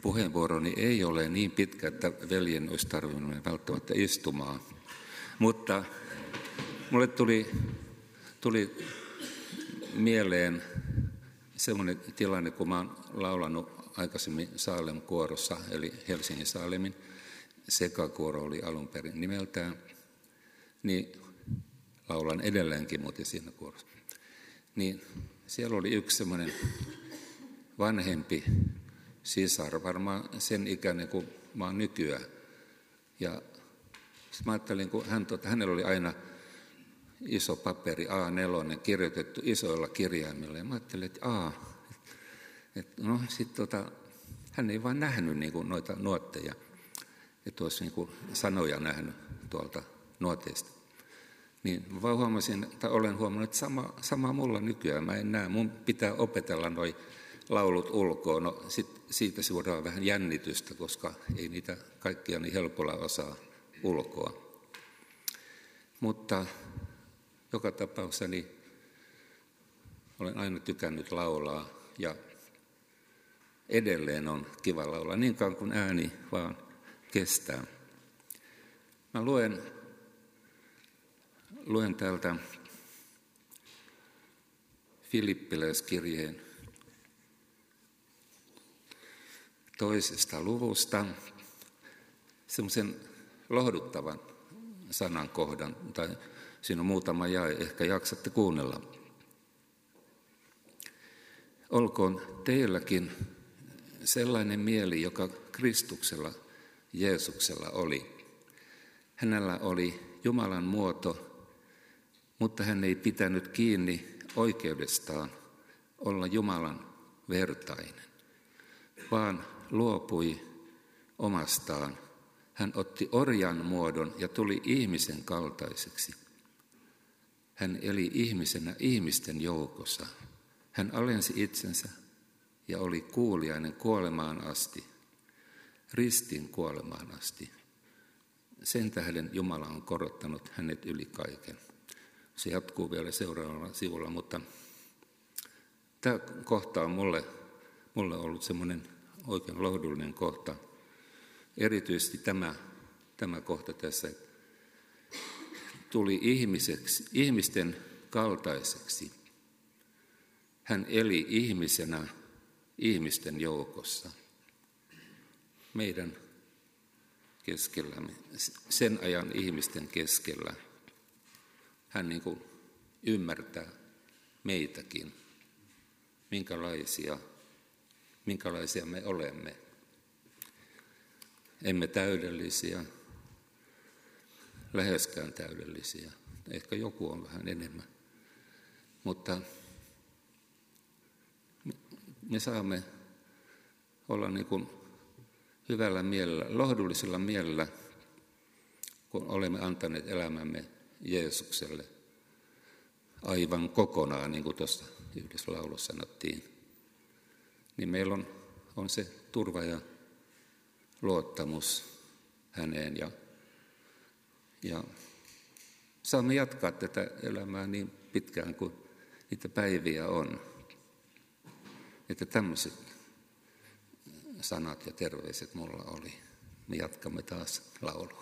puheenvuoroni ei ole niin pitkä, että veljen olisi tarvinnut välttämättä istumaan. Mutta mulle tuli mieleen semmoinen tilanne, kun mä oon laulanut aikaisemmin Saalem-kuorossa, eli Helsingin Saalemin sekakuoro oli alun perin nimeltään, niin laulan edelleenkin muuten siinä kuorossa. Niin siellä oli yksi semmoinen vanhempi sisar, varmaan sen ikäinen kuin mä oon nykyään. Ja mä ajattelin, kun hänellä oli aina iso paperi A4 kirjoitettu isoilla kirjaimilla. Ja mä ajattelin, että hän ei vaan nähnyt niin kuin noita nuotteja. Että olisi niin kuin sanoja nähnyt tuolta nuoteista. Niin vaan olen huomannut, että sama mulla nykyään. Mä en näe, mun pitää opetella noi laulut ulkoa. No siitä seuraa vähän jännitystä, koska ei niitä kaikkia niin helpolla osaa ulkoa. Mutta joka tapauksessa niin olen aina tykännyt laulaa ja edelleen on kiva laulaa niin kauan kuin ääni vaan kestää. Mä luen täältä Filippiläiskirjeen 2. luvusta semmoisen lohduttavan sanankohdan, tai siinä on muutama jae, ehkä jaksatte kuunnella. Olkoon teilläkin sellainen mieli, joka Kristuksella, Jeesuksella oli. Hänellä oli Jumalan muoto, mutta hän ei pitänyt kiinni oikeudestaan olla Jumalan vertainen, vaan luopui omastaan. Hän otti orjan muodon ja tuli ihmisen kaltaiseksi. Hän eli ihmisenä ihmisten joukossa. Hän alensi itsensä ja oli kuuliainen kuolemaan asti, ristin kuolemaan asti. Sen tähden Jumala on korottanut hänet yli kaiken. Se jatkuu vielä seuraavalla sivulla, mutta tämä kohta on mulle ollut semmoinen oikein lohdullinen kohta. Erityisesti tämä kohta tässä, että tuli ihmisten kaltaiseksi. Hän eli ihmisenä ihmisten joukossa, meidän keskellämme, sen ajan ihmisten keskellä. Hän niin kuin ymmärtää meitäkin, minkälaisia me olemme. Emme täydellisiä, läheskään täydellisiä. Ehkä joku on vähän enemmän. Mutta me saamme olla niin kuin hyvällä mielellä, lohdullisella mielellä, kun olemme antaneet elämämme Jeesukselle aivan kokonaan, niin kuin tuossa yhdessä laulussa sanottiin. Niin meillä on se turva ja luottamus häneen ja saamme jatkaa tätä elämää niin pitkään kuin niitä päiviä on. Että tämmöiset sanat ja terveiset mulla oli. Me jatkamme taas laulua.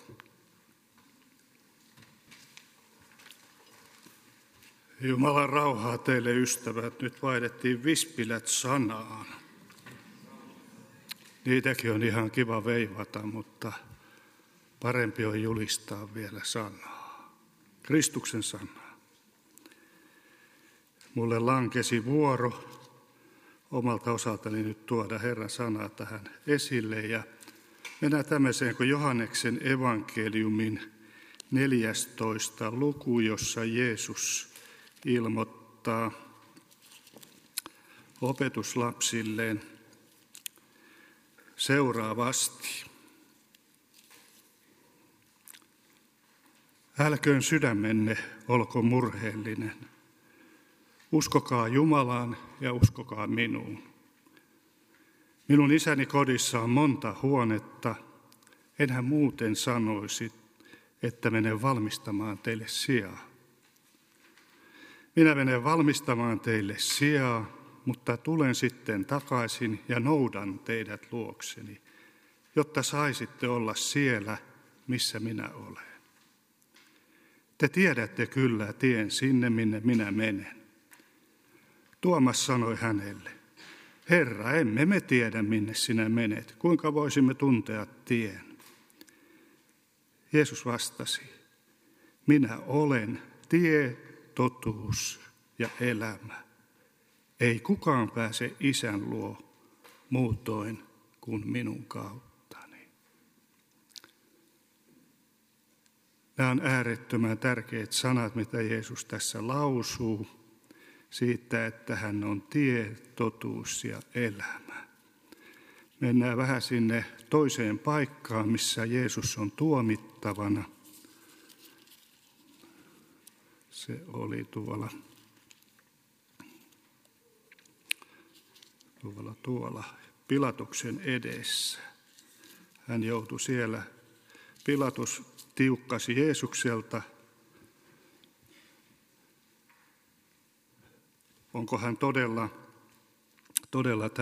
Jumalan rauhaa teille ystävät. Nyt vaihdettiin vispilät sanaan. Niitäkin on ihan kiva veivata, mutta parempi on julistaa vielä sanaa. Kristuksen sanaa. Mulle lankesi vuoro omalta osaltani nyt tuoda Herran sanaa tähän esille. Ja mennään tämmöiseen kuin Johanneksen evankeliumin 14. luku, jossa Jeesus ilmoittaa opetuslapsilleen seuraavasti. Älköön sydämenne olko murheellinen. Uskokaa Jumalaan ja uskokaa minuun. Minun isäni kodissa on monta huonetta. Enhän muuten sanoisi, että menen valmistamaan teille sijaa. Minä menen valmistamaan teille sijaa, mutta tulen sitten takaisin ja noudan teidät luokseni, jotta saisitte olla siellä, missä minä olen. Te tiedätte kyllä tien sinne, minne minä menen. Tuomas sanoi hänelle, Herra, emme me tiedä, minne sinä menet. Kuinka voisimme tuntea tien? Jeesus vastasi, minä olen tie, totuus ja elämä. Ei kukaan pääse Isän luo muutoin kuin minun kauttani. Nämä on äärettömän tärkeät sanat, mitä Jeesus tässä lausuu, siitä, että hän on tie, totuus ja elämä. Mennään vähän sinne toiseen paikkaan, missä Jeesus on tuomittavana. Se oli tuolla Pilatuksen edessä. Hän joutui siellä. Pilatus tiukkasi Jeesukselta. Onko hän todella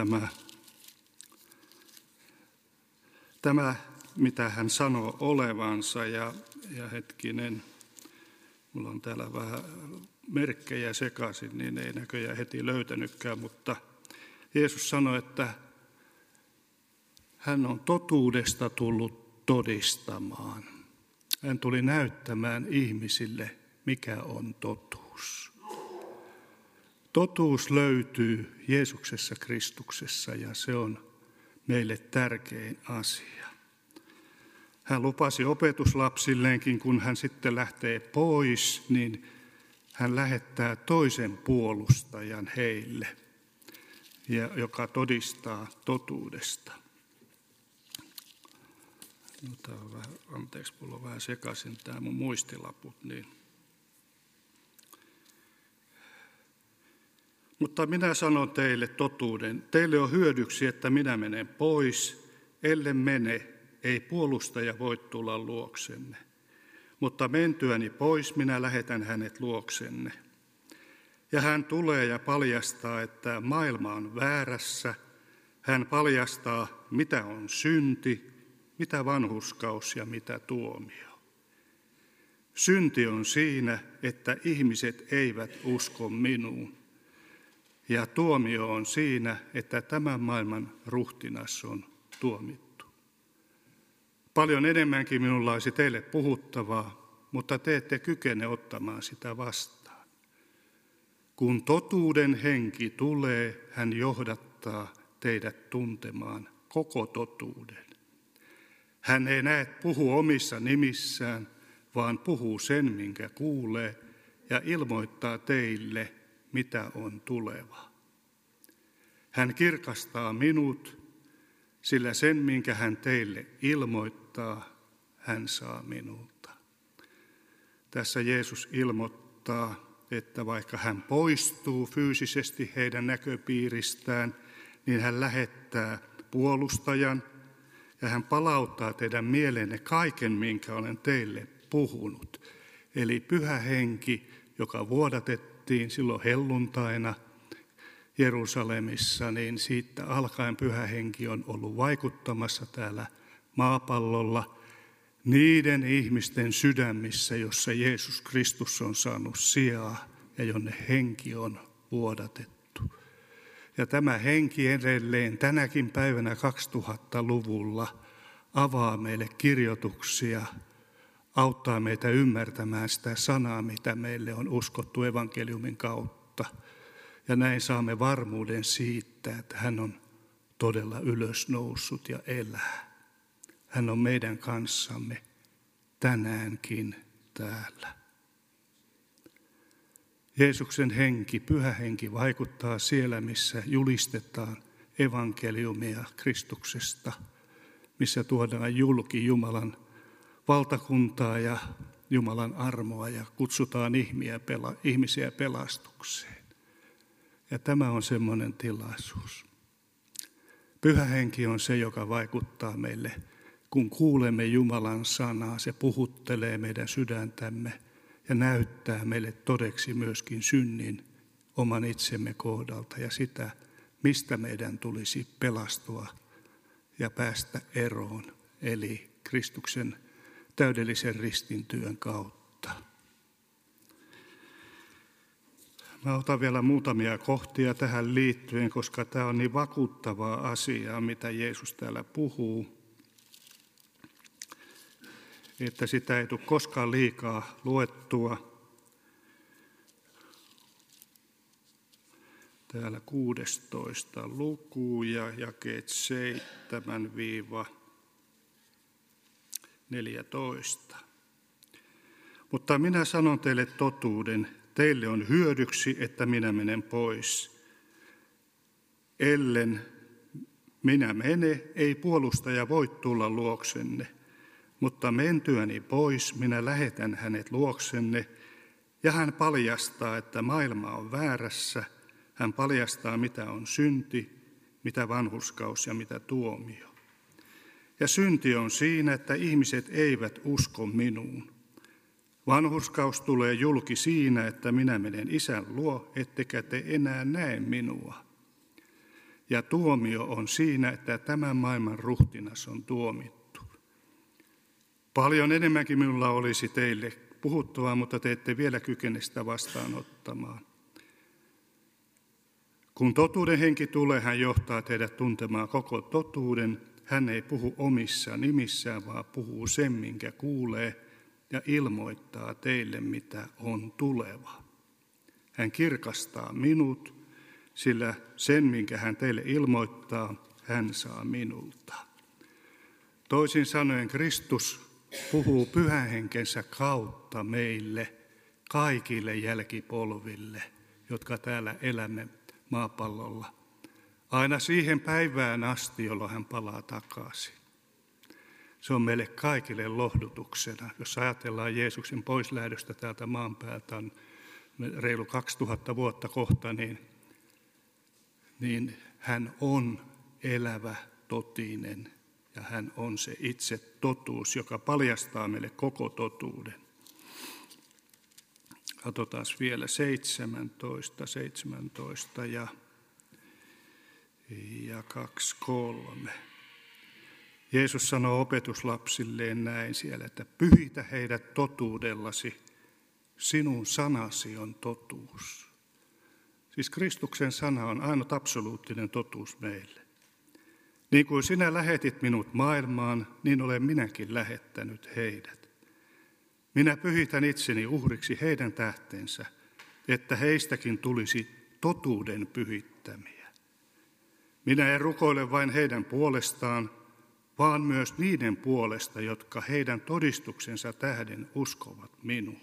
tämä, mitä hän sanoo olevansa, ja hetkinen, mulla on täällä vähän merkkejä sekaisin, niin ei näköjään heti löytänytkään, mutta Jeesus sanoi, että hän on totuudesta tullut todistamaan. Hän tuli näyttämään ihmisille, mikä on totuus. Totuus löytyy Jeesuksessa Kristuksessa ja se on meille tärkein asia. Hän lupasi opetuslapsilleenkin, kun hän sitten lähtee pois, niin hän lähettää toisen puolustajan heille, joka todistaa totuudesta. Anteeksi, mulla on vähän sekaisin tämä mun muistilaput. Mutta minä sanon teille totuuden. Teille on hyödyksi, että minä menen pois. Ellen mene, ei puolustaja voi tulla luoksenne. Mutta mentyäni pois, minä lähetän hänet luoksenne. Ja hän tulee ja paljastaa, että maailma on väärässä. Hän paljastaa, mitä on synti, mitä vanhurskaus ja mitä tuomio. Synti on siinä, että ihmiset eivät usko minuun. Ja tuomio on siinä, että tämän maailman ruhtinas on tuomittu. Paljon enemmänkin minulla olisi teille puhuttavaa, mutta te ette kykene ottamaan sitä vastaan. Kun totuuden henki tulee, hän johdattaa teidät tuntemaan koko totuuden. Hän ei puhu omissa nimissään, vaan puhuu sen, minkä kuulee, ja ilmoittaa teille, mitä on tuleva. Hän kirkastaa minut, sillä sen, minkä hän teille ilmoittaa, hän saa minulta. Tässä Jeesus ilmoittaa, että vaikka hän poistuu fyysisesti heidän näköpiiristään, niin hän lähettää puolustajan ja hän palauttaa teidän mieleenne kaiken, minkä olen teille puhunut. Eli Pyhä Henki, joka vuodatettiin silloin helluntaina Jerusalemissa, niin siitä alkaen Pyhä Henki on ollut vaikuttamassa täällä maapallolla niiden ihmisten sydämissä, jossa Jeesus Kristus on saanut sijaa ja jonne henki on vuodatettu. Ja tämä henki edelleen tänäkin päivänä 2000-luvulla avaa meille kirjoituksia, auttaa meitä ymmärtämään sitä sanaa, mitä meille on uskottu evankeliumin kautta. Ja näin saamme varmuuden siitä, että hän on todella ylösnoussut ja elää. Hän on meidän kanssamme tänäänkin täällä. Jeesuksen henki, Pyhä Henki vaikuttaa siellä, missä julistetaan evankeliumia Kristuksesta, missä tuodaan julki Jumalan valtakuntaa ja Jumalan armoa ja kutsutaan ihmisiä pelastukseen. Ja tämä on semmoinen tilaisuus. Pyhä Henki on se, joka vaikuttaa meille, kun kuulemme Jumalan sanaa. Se puhuttelee meidän sydäntämme ja näyttää meille todeksi myöskin synnin oman itsemme kohdalta ja sitä, mistä meidän tulisi pelastua ja päästä eroon, eli Kristuksen täydellisen ristintyön kautta. Mä otan vielä muutamia kohtia tähän liittyen, koska tämä on niin vakuuttavaa asiaa, mitä Jeesus täällä puhuu, että sitä ei tule koskaan liikaa luettua. Täällä 16 luku ja jakeet 7-14. Mutta minä sanon teille totuuden, teille on hyödyksi, että minä menen pois. Ellen minä mene, ei puolustaja voi tulla luoksenne, mutta mentyäni pois minä lähetän hänet luoksenne, ja hän paljastaa, että maailma on väärässä. Hän paljastaa, mitä on synti, mitä vanhurskaus ja mitä tuomio. Ja synti on siinä, että ihmiset eivät usko minuun. Vanhurskaus tulee julki siinä, että minä menen Isän luo, ettekä te enää näe minua. Ja tuomio on siinä, että tämän maailman ruhtinas on tuomittu. Paljon enemmänkin minulla olisi teille puhuttavaa, mutta te ette vielä kykene sitä vastaanottamaan. Kun totuuden henki tulee, hän johtaa teidät tuntemaan koko totuuden. Hän ei puhu omissa nimissään, vaan puhuu sen, minkä kuulee, ja ilmoittaa teille, mitä on tuleva. Hän kirkastaa minut, sillä sen, minkä hän teille ilmoittaa, hän saa minulta. Toisin sanoen Kristus puhuu pyhän henkensä kautta meille, kaikille jälkipolville, jotka täällä elämme maapallolla, aina siihen päivään asti, jolloin hän palaa takaisin. Se on meille kaikille lohdutuksena. Jos ajatellaan Jeesuksen poislähdöstä täältä maan päältä, on reilu 2000 vuotta kohta, niin hän on elävä, totinen ja hän on se itse totuus, joka paljastaa meille koko totuuden. Katsotaan vielä 17 ja 2:3. Jeesus sanoo opetuslapsilleen näin siellä, että pyhitä heidät totuudellasi, sinun sanasi on totuus. Siis Kristuksen sana on ainut absoluuttinen totuus meille. Niin kuin sinä lähetit minut maailmaan, niin olen minäkin lähettänyt heidät. Minä pyhitän itseni uhriksi heidän tähtensä, että heistäkin tulisi totuuden pyhittämiä. Minä en rukoile vain heidän puolestaan, vaan myös niiden puolesta, jotka heidän todistuksensa tähden uskovat minuun.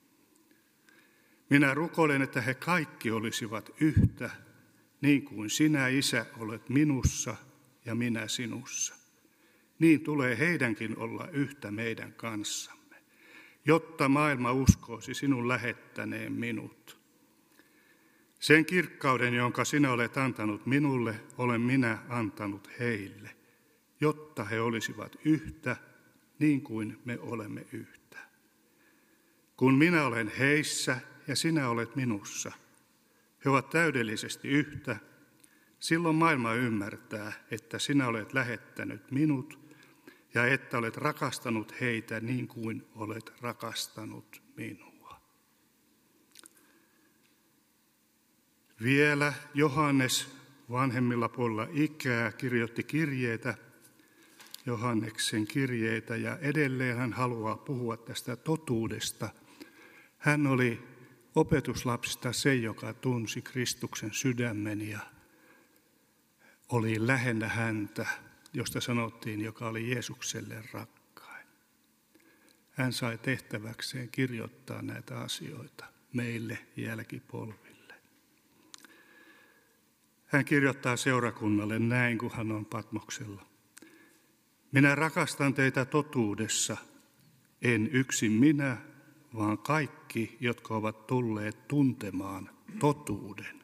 Minä rukoilen, että he kaikki olisivat yhtä, niin kuin sinä, Isä, olet minussa ja minä sinussa. Niin tulee heidänkin olla yhtä meidän kanssamme, jotta maailma uskoisi sinun lähettäneen minut. Sen kirkkauden, jonka sinä olet antanut minulle, olen minä antanut heille, jotta he olisivat yhtä, niin kuin me olemme yhtä. Kun minä olen heissä ja sinä olet minussa, he ovat täydellisesti yhtä, silloin maailma ymmärtää, että sinä olet lähettänyt minut ja että olet rakastanut heitä niin kuin olet rakastanut minua. Vielä Johannes vanhemmilla puolilla ikää kirjoitti kirjeitä, Johanneksen kirjeitä, ja edelleen hän haluaa puhua tästä totuudesta. Hän oli opetuslapsista se, joka tunsi Kristuksen sydämen ja oli lähellä häntä, josta sanottiin, joka oli Jeesukselle rakkain. Hän sai tehtäväkseen kirjoittaa näitä asioita meille jälkipolville. Hän kirjoittaa seurakunnalle näin, kun hän on Patmoksella. Minä rakastan teitä totuudessa, en yksin minä, vaan kaikki, jotka ovat tulleet tuntemaan totuuden.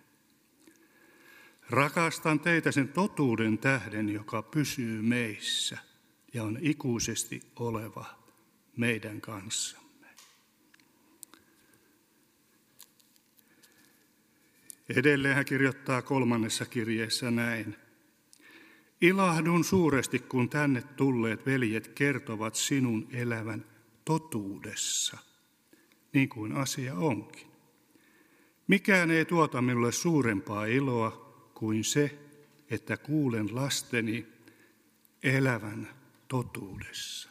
Rakastan teitä sen totuuden tähden, joka pysyy meissä ja on ikuisesti oleva meidän kanssamme. Edelleen hän kirjoittaa 3. kirjeessä näin. Ilahdun suuresti, kun tänne tulleet veljet kertovat sinun elävän totuudessa, niin kuin asia onkin. Mikään ei tuota minulle suurempaa iloa kuin se, että kuulen lasteni elävän totuudessa.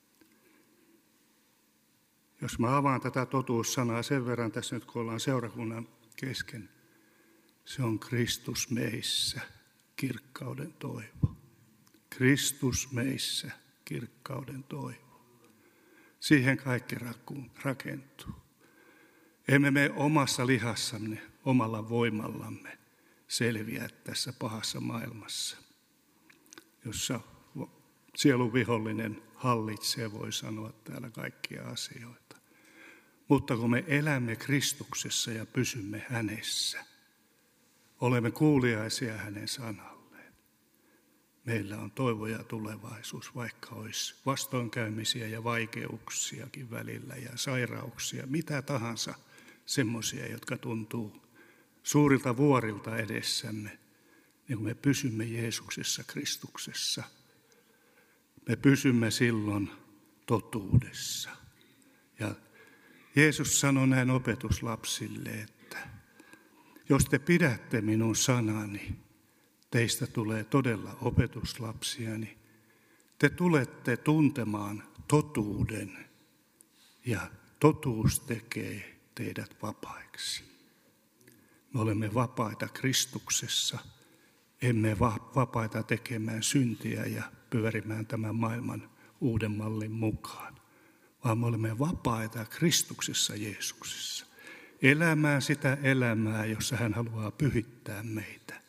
Jos mä avaan tätä totuussanaa sen verran tässä nyt, kun ollaan seurakunnan kesken, se on Kristus meissä, kirkkauden toivo. Kristus meissä, kirkkauden toivo. Siihen kaikki rakentuu. Emme me omassa lihassamme, omalla voimallamme selviä tässä pahassa maailmassa, jossa sielun vihollinen hallitsee, voi sanoa täällä kaikkia asioita. Mutta kun me elämme Kristuksessa ja pysymme hänessä, olemme kuuliaisia hänen sanalleen. Meillä on toivo ja tulevaisuus, vaikka olisi vastoinkäymisiä ja vaikeuksiakin välillä ja sairauksia, mitä tahansa semmoisia, jotka tuntuu suurilta vuorilta edessämme. Niin kun me pysymme Jeesuksessa, Kristuksessa, me pysymme silloin totuudessa. Ja Jeesus sanoi näin opetuslapsille, että jos te pidätte minun sanani, teistä tulee todella opetuslapsiani. Te tulette tuntemaan totuuden ja totuus tekee teidät vapaiksi. Me olemme vapaita Kristuksessa, emme vapaita tekemään syntiä ja pyörimään tämän maailman uuden mallin mukaan, vaan me olemme vapaita Kristuksessa Jeesuksessa. Elämään sitä elämää, jossa hän haluaa pyhittää meitä.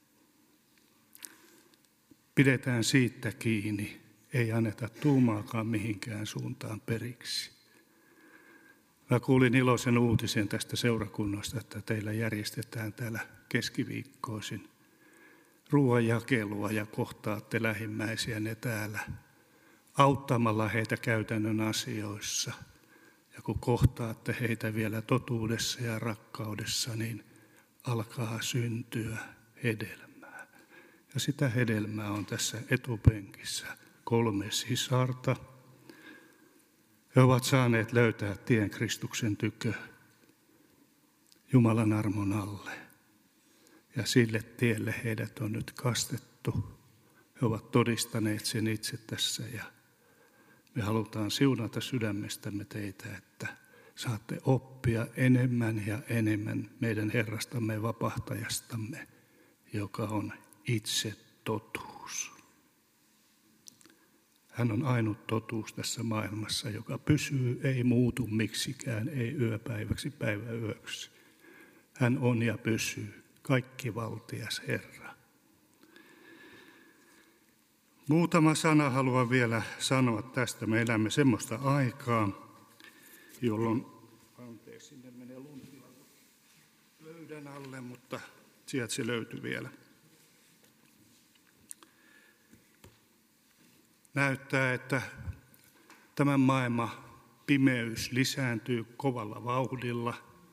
Pidetään siitä kiinni, ei anneta tuumaakaan mihinkään suuntaan periksi. Mä kuulin iloisen uutisen tästä seurakunnasta, että teillä järjestetään täällä keskiviikkoisin ruoanjakelua ja kohtaatte lähimmäisiänne täällä auttamalla heitä käytännön asioissa. Ja kun kohtaatte heitä vielä totuudessa ja rakkaudessa, niin alkaa syntyä hedelmää. Ja sitä hedelmää on tässä etupenkissä 3 sisarta. He ovat saaneet löytää tien Kristuksen tykö Jumalan armon alle. Ja sille tielle heidät on nyt kastettu. He ovat todistaneet sen itse tässä ja me halutaan siunata sydämestämme teitä, että saatte oppia enemmän ja enemmän meidän Herrastamme ja Vapahtajastamme, joka on itse totuus. Hän on ainut totuus tässä maailmassa, joka pysyy, ei muutu miksikään, ei yöpäiväksi, päiväyöksi. Hän on ja pysyy, kaikkivaltias Herra. Muutama sana haluan vielä sanoa tästä. Me elämme semmoista aikaa, jolloin, anteeksi, sinne menee luntia löydän alle, mutta sieltä se löytyy vielä. Näyttää, että tämän maailman pimeys lisääntyy kovalla vauhdilla.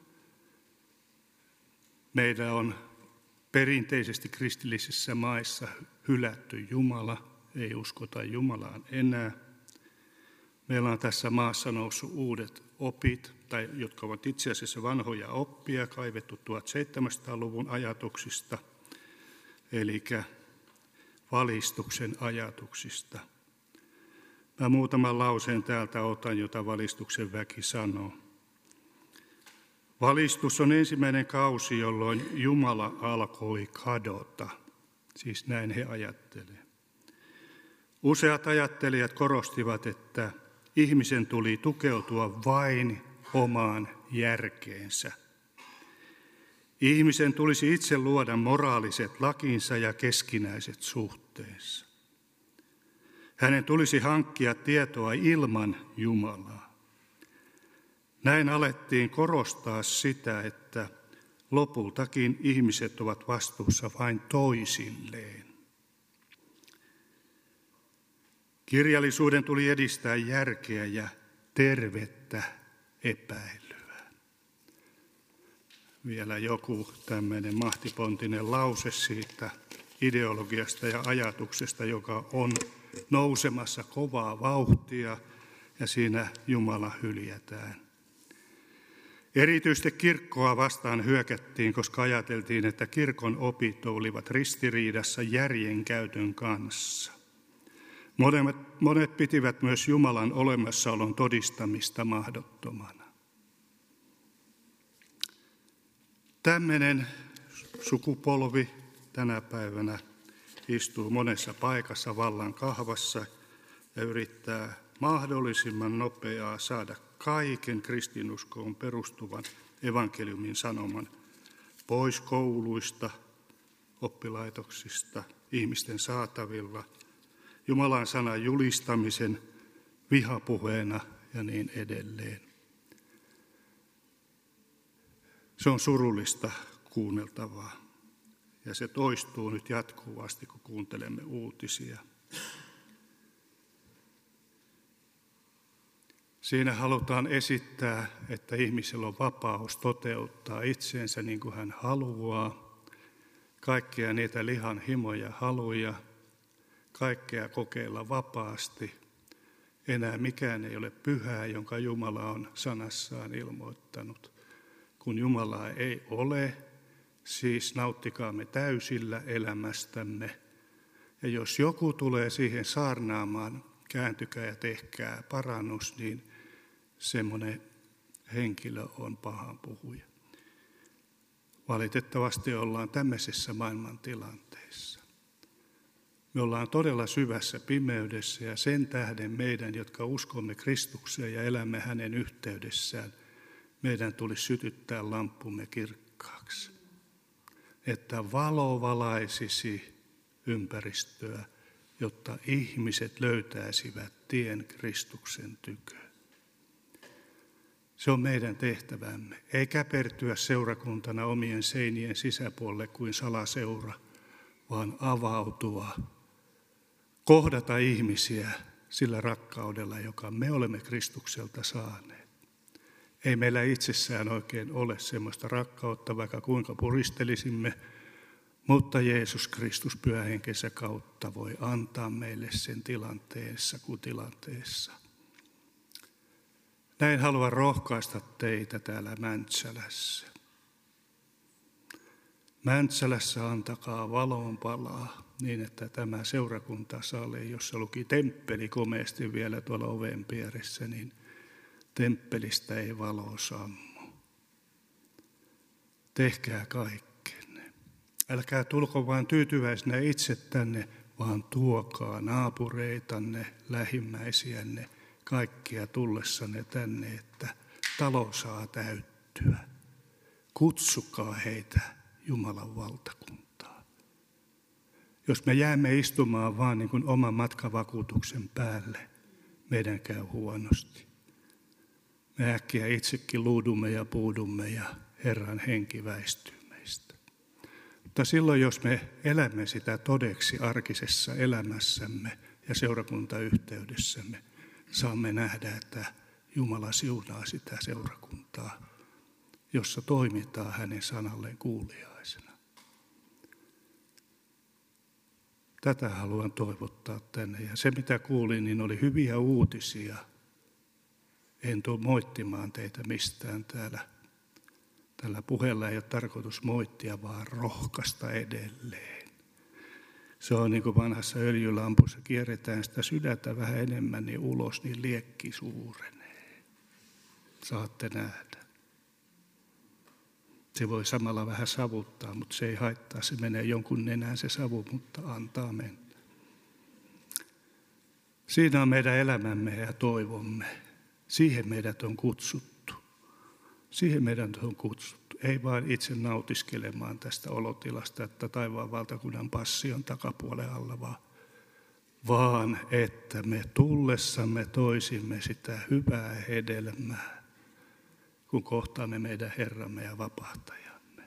Meillä on perinteisesti kristillisissä maissa hylätty Jumala, ei uskota Jumalaan enää. Meillä on tässä maassa noussut uudet opit, tai jotka ovat itse asiassa vanhoja oppia, kaivettu 1700-luvun ajatuksista, eli valistuksen ajatuksista. Mä muutaman lauseen täältä otan, jota valistuksen väki sanoo. Valistus on ensimmäinen kausi, jolloin Jumala alkoi kadota. Siis näin he ajattelevat. Useat ajattelijat korostivat, että ihmisen tuli tukeutua vain omaan järkeensä. Ihmisen tulisi itse luoda moraaliset lakinsa ja keskinäiset suhteensa. Hänen tulisi hankkia tietoa ilman Jumalaa. Näin alettiin korostaa sitä, että lopultakin ihmiset ovat vastuussa vain toisilleen. Kirjallisuuden tuli edistää järkeä ja tervettä epäilyä. vielä joku tämmöinen mahtipontinen lause siitä ideologiasta ja ajatuksesta, joka on nousemassa kovaa vauhtia ja siinä Jumala hyljätään. Erityisesti kirkkoa vastaan hyökättiin, koska ajateltiin, että kirkon opit olivat ristiriidassa järjen käytön kanssa. Monet pitivät myös Jumalan olemassaolon todistamista mahdottomana. Tämmöinen sukupolvi tänä päivänä istuu monessa paikassa vallan kahvassa ja yrittää mahdollisimman nopeaa saada kaiken kristinuskoon perustuvan evankeliumin sanoman pois kouluista, oppilaitoksista, ihmisten saatavilla, Jumalan sanan julistamisen vihapuheena ja niin edelleen. Se on surullista kuunneltavaa ja se toistuu nyt jatkuvasti, kun kuuntelemme uutisia. Siinä halutaan esittää, että ihmisellä on vapaus toteuttaa itseensä niin kuin hän haluaa, kaikkia niitä lihan himoja haluja, kaikkea kokeilla vapaasti. Enää mikään ei ole pyhää, jonka Jumala on sanassaan ilmoittanut. Kun Jumalaa ei ole, siis nauttikaamme täysillä elämästämme. Ja jos joku tulee siihen saarnaamaan, kääntykää ja tehkää parannus, niin semmoinen henkilö on pahan puhuja. Valitettavasti ollaan tämmöisessä maailmantilanteessa. Me ollaan todella syvässä pimeydessä ja sen tähden meidän, jotka uskomme Kristukseen ja elämme hänen yhteydessään, meidän tulisi sytyttää lamppumme kirkkaaksi. Että valo valaisisi ympäristöä, jotta ihmiset löytäisivät tien Kristuksen tyköön. Se on meidän tehtävämme. Ei käpertyä seurakuntana omien seinien sisäpuolelle kuin salaseura, vaan avautua, kohdata ihmisiä sillä rakkaudella, joka me olemme Kristukselta saaneet. Ei meillä itsessään oikein ole semmoista rakkautta, vaikka kuinka puristelisimme, mutta Jeesus Kristus pyhähenkensä kautta voi antaa meille sen tilanteessa kuin tilanteessa. Näin haluan rohkaista teitä täällä Mäntsälässä. Mäntsälässä antakaa valonpalaa niin, että tämä seurakuntasali, jossa luki temppeli komeasti vielä tuolla oven pieressä, niin temppelistä ei valo sammu. Tehkää kaikkenne. Älkää tulko vain tyytyväisenä itse tänne, vaan tuokaa naapureitanne, lähimmäisiänne, kaikkia tullessanne tänne, että talo saa täyttyä. Kutsukaa heitä Jumalan valtakuntaa. Jos me jäämme istumaan vaan niin kuin oman matkavakuutuksen päälle, meidän käy huonosti. Me äkkiä itsekin luudumme ja puudumme ja Herran henki väistyy meistä. Mutta silloin, jos me elämme sitä todeksi arkisessa elämässämme ja seurakuntayhteydessämme, saamme nähdä, että Jumala siunaa sitä seurakuntaa, jossa toimitaan hänen sanalleen kuuliaisena. Tätä haluan toivottaa tänne. Ja se, mitä kuulin, niin oli hyviä uutisia. En tule moittimaan teitä mistään täällä. Tällä puheella ei ole tarkoitus moittia, vaan rohkaista edelleen. Se on niin kuin vanhassa öljylampussa, kierretään sitä sydäntä vähän enemmän, niin ulos, niin liekki suurenee. Saatte nähdä. Se voi samalla vähän savuttaa, mutta se ei haittaa. Se menee jonkun nenään se savu, mutta antaa mennä. Siinä on meidän elämämme ja toivomme. Siihen meidät on kutsuttu. Siihen meidät on kutsuttu. Ei vain itse nautiskelemaan tästä olotilasta, että taivaan valtakunnan passi on takapuolen alla, vaan että me tullessamme toisimme sitä hyvää hedelmää, kun kohtaamme meidän Herramme ja vapahtajamme.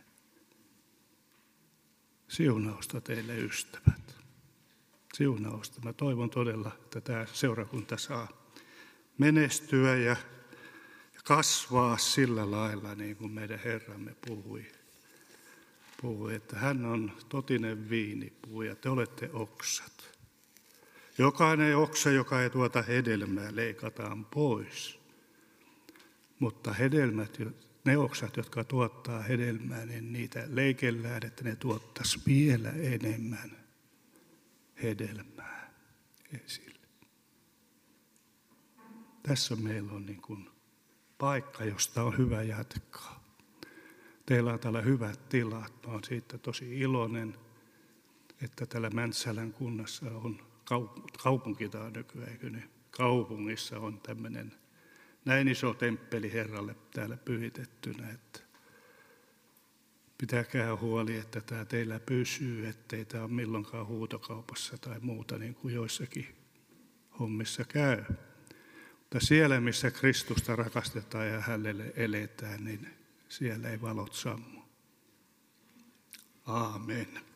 Siunausta teille ystävät. Siunausta. Mä toivon todella, että tämä seurakunta saa menestyä ja kasvaa sillä lailla, niin kuin meidän Herramme puhui, että hän on totinen viinipuu ja te olette oksat. Jokainen oksa, joka ei tuota hedelmää, leikataan pois. Mutta ne oksat, jotka tuottaa hedelmää, niin niitä leikellään, että ne tuottaisi vielä enemmän hedelmää esille. Tässä meillä on niin kuin paikka, josta on hyvä jatkaa. Teillä on täällä hyvät tilat. Mä olen siitä tosi iloinen, että täällä Mäntsälän kunnassa on kaupunki tai nykyään, eikö niin? Kaupungissa on tämmöinen näin iso temppeli Herralle täällä pyhitettynä, että pitäkää huoli, että tämä teillä pysyy, ettei tämä ole milloinkaan huutokaupassa tai muuta, niin kuin joissakin hommissa käy. Mutta siellä, missä Kristusta rakastetaan ja hänelle eletään, niin siellä ei valot sammu. Aamen.